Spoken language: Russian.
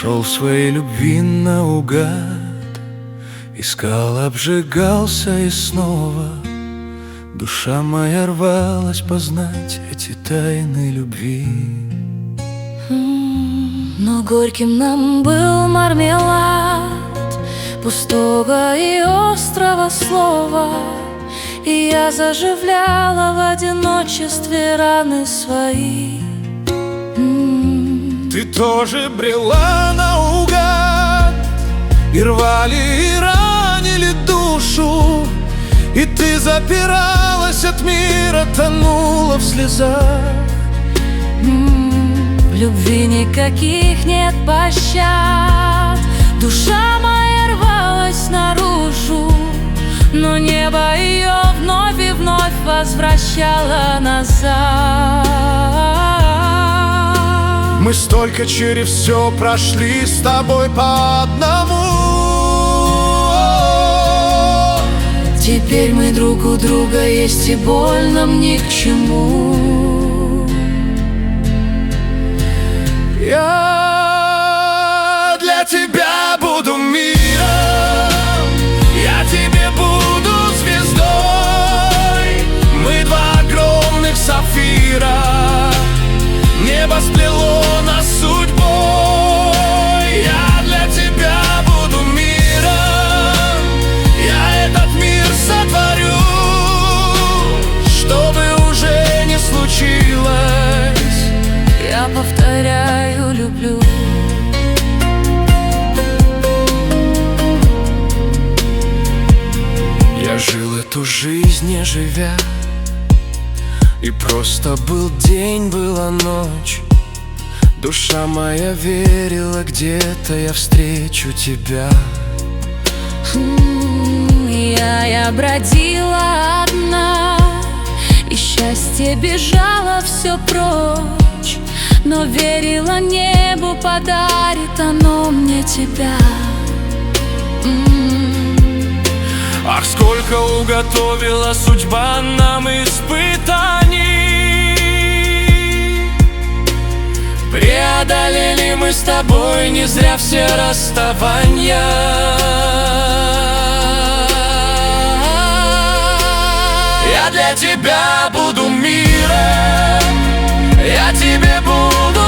Шел своей любви наугад, искал, обжигался и снова душа моя рвалась познать эти тайны любви. Но горьким нам был мармелад пустого и острого слова, и я заживляла в одиночестве раны свои. Ты тоже брела наугад, и рвали, и ранили душу, и ты запиралась от мира, тонула в слезах. В любви никаких нет пощад, душа моя рвалась наружу, но небо ее вновь и вновь возвращало назад. Мы столько через все прошли с тобой по одному. Теперь мы друг у друга есть, и боль нам ни к чему. Я для тебя буду миром, я тебе буду звездой. Мы два огромных сапфира, небо сплело нас судьбой. Я для тебя буду миром, я этот мир сотворю, что бы уже не случилось, Я повторяю, люблю. Я жил эту жизнь, не живя, и просто был день, была ночь. Душа моя верила, где-то я встречу тебя. Я бродила одна, и счастье бежало все прочь, но верила, небу подарит оно мне тебя. Ах, сколько уготовила судьба нам испытаний. Преодолели мы с тобой не зря все расставания. Я для тебя буду миром, я тебе буду